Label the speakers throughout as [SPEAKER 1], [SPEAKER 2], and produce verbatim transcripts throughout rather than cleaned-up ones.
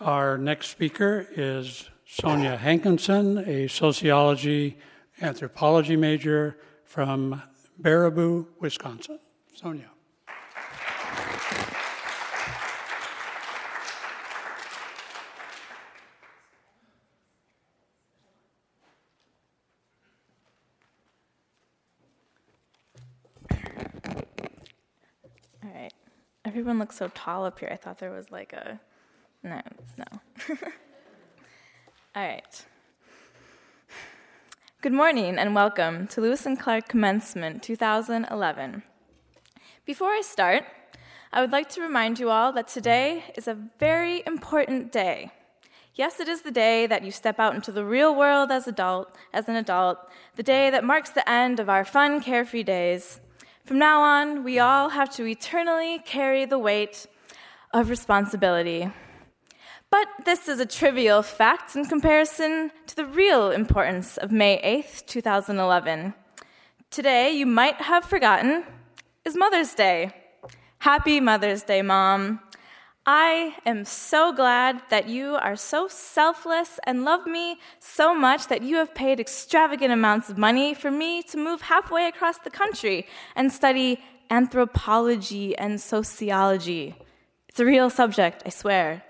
[SPEAKER 1] Our next speaker is Sonia Hankinson, a sociology anthropology major from Baraboo, Wisconsin. Sonia.
[SPEAKER 2] All right. Everyone looks so tall up here. I thought there was like a... No, no. All right. Good morning and welcome to Lewis and Clark Commencement two thousand eleven. Before I start, I would like to remind you all that today is a very important day. Yes, it is the day that you step out into the real world as adult, as an adult, the day that marks the end of our fun, carefree days. From now on, we all have to eternally carry the weight of responsibility. But this is a trivial fact in comparison to the real importance of May eighth, two thousand eleven. Today, you might have forgotten, is Mother's Day. Happy Mother's Day, Mom. I am so glad that you are so selfless and love me so much that you have paid extravagant amounts of money for me to move halfway across the country and study anthropology and sociology. It's a real subject, I swear.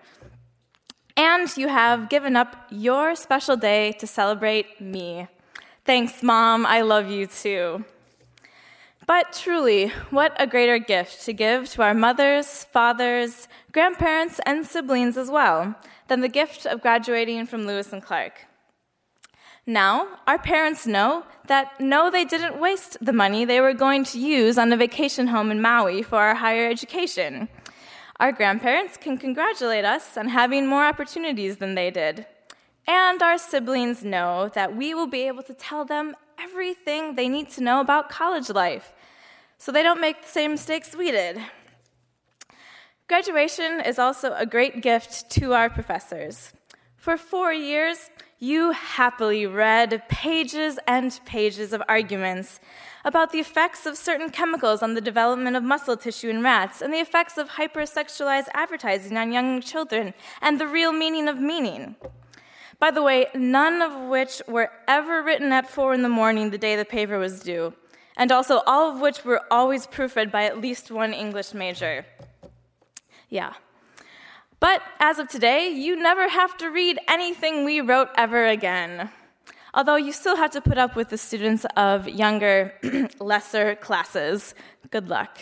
[SPEAKER 2] And you have given up your special day to celebrate me. Thanks, Mom. I love you too. But truly, what a greater gift to give to our mothers, fathers, grandparents, and siblings as well than the gift of graduating from Lewis and Clark. Now, our parents know that no, they didn't waste the money they were going to use on a vacation home in Maui for our higher education. Our grandparents can congratulate us on having more opportunities than they did. And our siblings know that we will be able to tell them everything they need to know about college life, so they don't make the same mistakes we did. Graduation is also a great gift to our professors. For four years, you happily read pages and pages of arguments about the effects of certain chemicals on the development of muscle tissue in rats and the effects of hypersexualized advertising on young children and the real meaning of meaning. By the way, none of which were ever written at four in the morning the day the paper was due, and also all of which were always proofread by at least one English major. Yeah. But as of today, you never have to read anything we wrote ever again. Although you still have to put up with the students of younger, lesser classes. Good luck.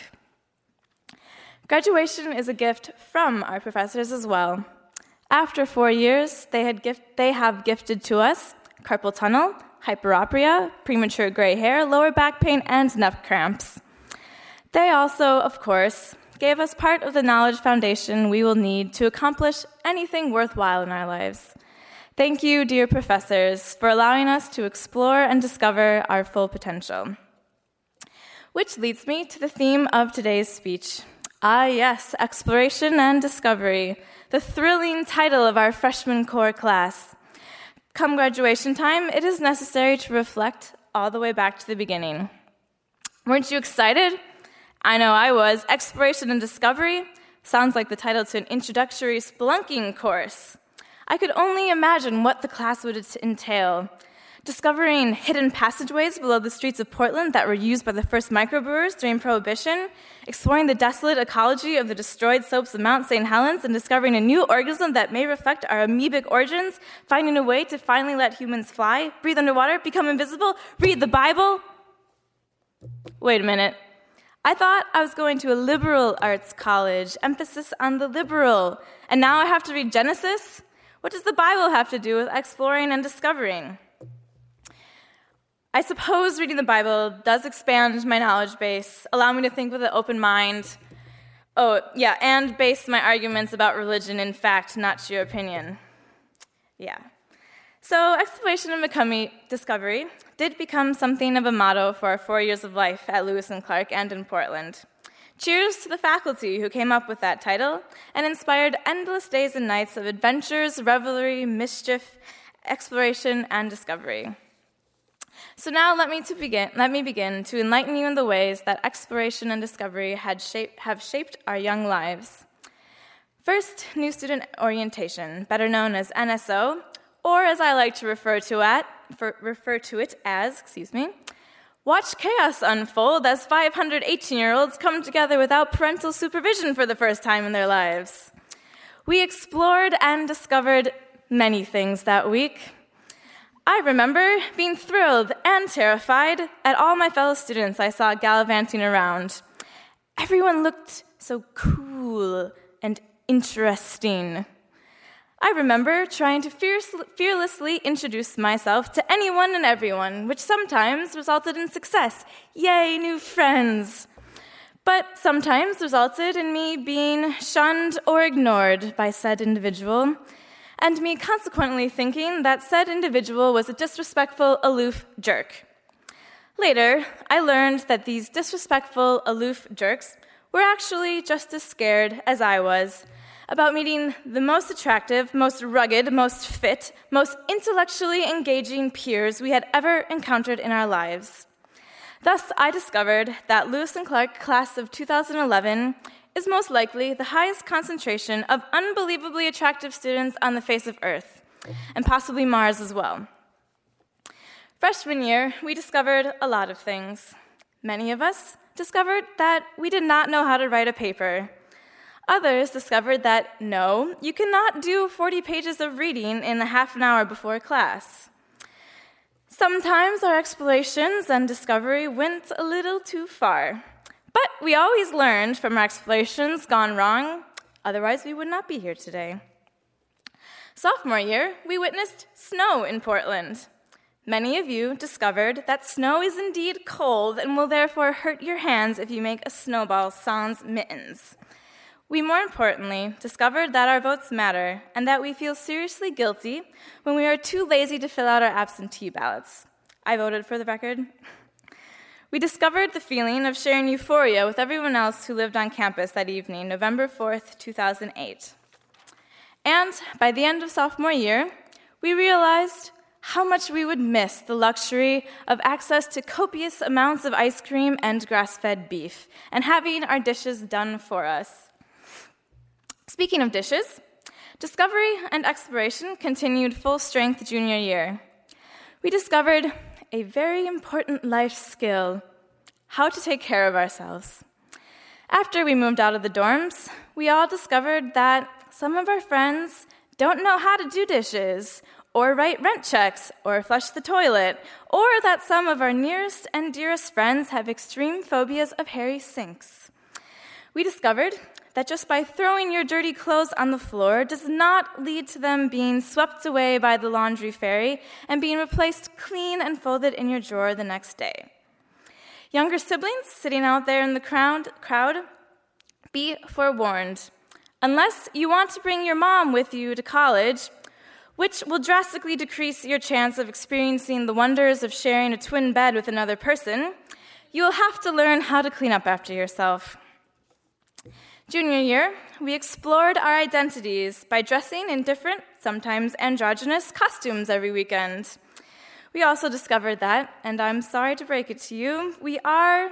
[SPEAKER 2] Graduation is a gift from our professors as well. After four years, they, had gift, they have gifted to us carpal tunnel, hyperopia, premature gray hair, lower back pain, and neck cramps. They also, of course, gave us part of the knowledge foundation we will need to accomplish anything worthwhile in our lives. Thank you, dear professors, for allowing us to explore and discover our full potential. Which leads me to the theme of today's speech. Ah, yes, exploration and discovery, the thrilling title of our freshman core class. Come graduation time, it is necessary to reflect all the way back to the beginning. Weren't you excited? I know I was. Exploration and discovery sounds like the title to an introductory spelunking course. I could only imagine what the class would entail. Discovering hidden passageways below the streets of Portland that were used by the first microbrewers during Prohibition, exploring the desolate ecology of the destroyed slopes of Mount Saint Helens, and discovering a new organism that may reflect our amoebic origins, finding a way to finally let humans fly, breathe underwater, become invisible, read the Bible. Wait a minute. I thought I was going to a liberal arts college, emphasis on the liberal, and now I have to read Genesis? What does the Bible have to do with exploring and discovering? I suppose reading the Bible does expand my knowledge base, allow me to think with an open mind. Oh, yeah, and base my arguments about religion in fact, not your opinion. Yeah. So exploration and becoming discovery did become something of a motto for our four years of life at Lewis and Clark and in Portland. Cheers to the faculty who came up with that title and inspired endless days and nights of adventures, revelry, mischief, exploration, and discovery. So now let me, to begin, let me begin to enlighten you in the ways that exploration and discovery had shape, have shaped our young lives. First, New Student Orientation, better known as N S O, or as I like to refer to, at, for, refer to it as, excuse me, watch chaos unfold as five hundred eighteen-year-olds come together without parental supervision for the first time in their lives. We explored and discovered many things that week. I remember being thrilled and terrified at all my fellow students I saw gallivanting around. Everyone looked so cool and interesting. I remember trying to fierce, fearlessly introduce myself to anyone and everyone, which sometimes resulted in success. Yay, new friends! But sometimes resulted in me being shunned or ignored by said individual, and me consequently thinking that said individual was a disrespectful, aloof jerk. Later, I learned that these disrespectful, aloof jerks were actually just as scared as I was about meeting the most attractive, most rugged, most fit, most intellectually engaging peers we had ever encountered in our lives. Thus, I discovered that Lewis and Clark class of two thousand eleven is most likely the highest concentration of unbelievably attractive students on the face of Earth, and possibly Mars as well. Freshman year, we discovered a lot of things. Many of us discovered that we did not know how to write a paper. Others discovered that, no, you cannot do forty pages of reading in a half an hour before class. Sometimes our explorations and discovery went a little too far. But we always learned from our explorations gone wrong, otherwise we would not be here today. Sophomore year, we witnessed snow in Portland. Many of you discovered that snow is indeed cold and will therefore hurt your hands if you make a snowball sans mittens. We, more importantly, discovered that our votes matter and that we feel seriously guilty when we are too lazy to fill out our absentee ballots. I voted, for the record. We discovered the feeling of sharing euphoria with everyone else who lived on campus that evening, November fourth, two thousand eight. And by the end of sophomore year, we realized how much we would miss the luxury of access to copious amounts of ice cream and grass-fed beef, and having our dishes done for us. Speaking of dishes, discovery and exploration continued full strength junior year. We discovered a very important life skill: how to take care of ourselves. After we moved out of the dorms, we all discovered that some of our friends don't know how to do dishes, or write rent checks, or flush the toilet, or that some of our nearest and dearest friends have extreme phobias of hairy sinks. We discovered that just by throwing your dirty clothes on the floor does not lead to them being swept away by the laundry fairy and being replaced clean and folded in your drawer the next day. Younger siblings sitting out there in the crowd, crowd, be forewarned. Unless you want to bring your mom with you to college, which will drastically decrease your chance of experiencing the wonders of sharing a twin bed with another person, you will have to learn how to clean up after yourself. Junior year, we explored our identities by dressing in different, sometimes androgynous, costumes every weekend. We also discovered that, and I'm sorry to break it to you, we are,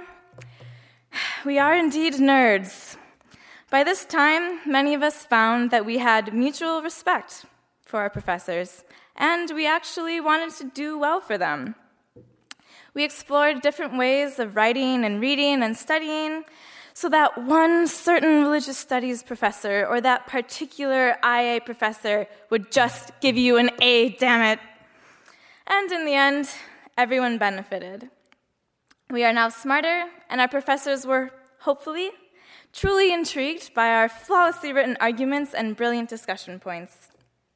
[SPEAKER 2] we are indeed nerds. By this time, many of us found that we had mutual respect for our professors, and we actually wanted to do well for them. We explored different ways of writing and reading and studying, so that one certain religious studies professor or that particular I A professor would just give you an A, damn it. And in the end, everyone benefited. We are now smarter, and our professors were, hopefully, truly intrigued by our flawlessly written arguments and brilliant discussion points.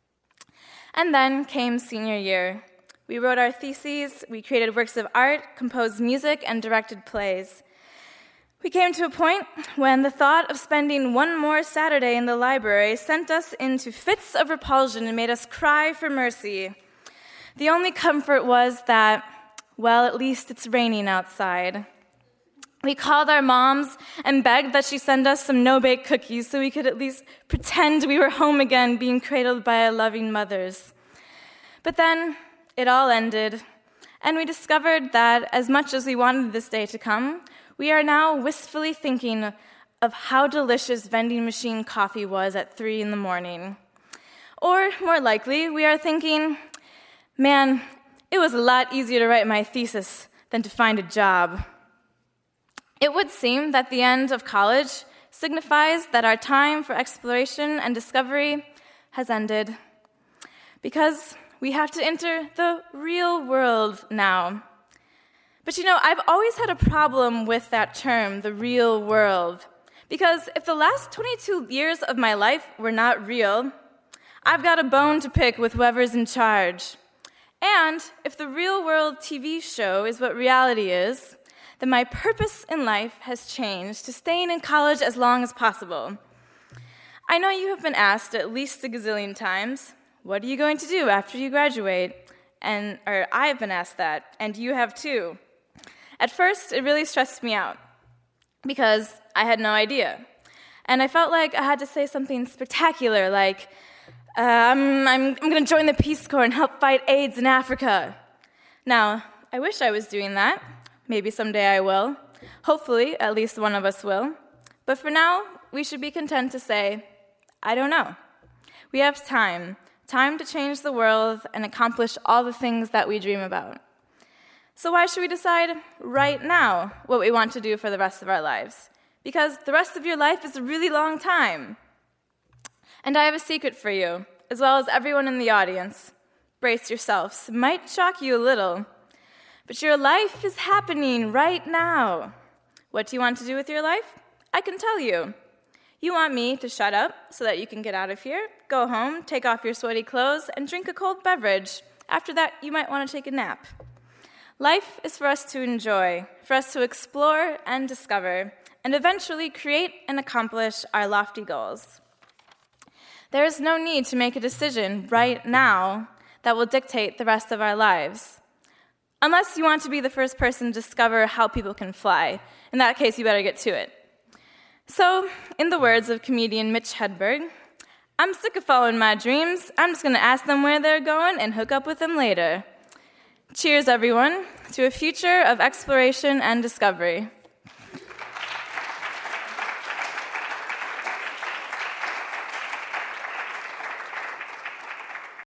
[SPEAKER 2] And then came senior year. We wrote our theses, we created works of art, composed music, and directed plays. We came to a point when the thought of spending one more Saturday in the library sent us into fits of repulsion and made us cry for mercy. The only comfort was that, well, at least it's raining outside. We called our moms and begged that she send us some no-bake cookies so we could at least pretend we were home again, being cradled by our loving mothers. But then it all ended, and we discovered that as much as we wanted this day to come, we are now wistfully thinking of how delicious vending machine coffee was at three in the morning. Or, more likely, we are thinking, man, it was a lot easier to write my thesis than to find a job. It would seem that the end of college signifies that our time for exploration and discovery has ended, because we have to enter the real world now. But you know, I've always had a problem with that term, the real world, because if the last twenty-two years of my life were not real, I've got a bone to pick with whoever's in charge. And if the real world T V show is what reality is, then my purpose in life has changed to staying in college as long as possible. I know you have been asked at least a gazillion times, what are you going to do after you graduate? And, or I've been asked that, and you have too. At first, it really stressed me out, because I had no idea. And I felt like I had to say something spectacular, like, uh, I'm, I'm, I'm going to join the Peace Corps and help fight AIDS in Africa. Now, I wish I was doing that. Maybe someday I will. Hopefully, at least one of us will. But for now, we should be content to say, I don't know. We have time. Time to change the world and accomplish all the things that we dream about. So why should we decide right now what we want to do for the rest of our lives? Because the rest of your life is a really long time. And I have a secret for you, as well as everyone in the audience. Brace yourselves. It might shock you a little. But your life is happening right now. What do you want to do with your life? I can tell you. You want me to shut up so that you can get out of here, go home, take off your sweaty clothes, and drink a cold beverage. After that, you might want to take a nap. Life is for us to enjoy, for us to explore and discover, and eventually create and accomplish our lofty goals. There is no need to make a decision right now that will dictate the rest of our lives. Unless you want to be the first person to discover how people can fly. In that case, you better get to it. So, in the words of comedian Mitch Hedberg, I'm sick of following my dreams. I'm just going to ask them where they're going and hook up with them later. Cheers, everyone, to a future of exploration and discovery.